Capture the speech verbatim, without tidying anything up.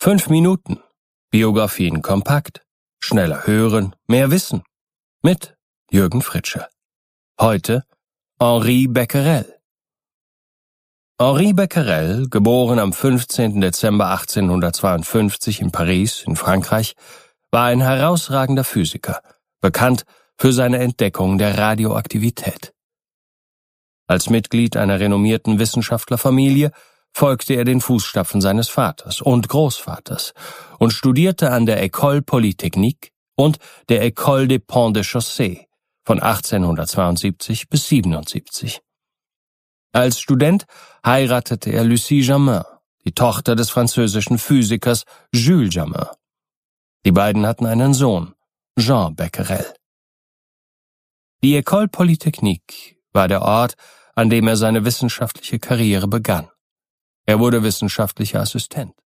Fünf Minuten. Biografien kompakt. Schneller hören, mehr wissen. Mit Jürgen Fritzsche. Heute Henri Becquerel. Henri Becquerel, geboren am fünfzehnten Dezember achtzehnhundertzweiundfünfzig in Paris in Frankreich, war ein herausragender Physiker, bekannt für seine Entdeckung der Radioaktivität. Als Mitglied einer renommierten Wissenschaftlerfamilie folgte er den Fußstapfen seines Vaters und Großvaters und studierte an der École Polytechnique und der École des Ponts de Chaussée von achtzehnhundertzweiundsiebzig bis siebenundsiebzig. Als Student heiratete er Lucie Jamin, die Tochter des französischen Physikers Jules Jamin. Die beiden hatten einen Sohn, Jean Becquerel. Die École Polytechnique war der Ort, an dem er seine wissenschaftliche Karriere begann. Er wurde wissenschaftlicher Assistent.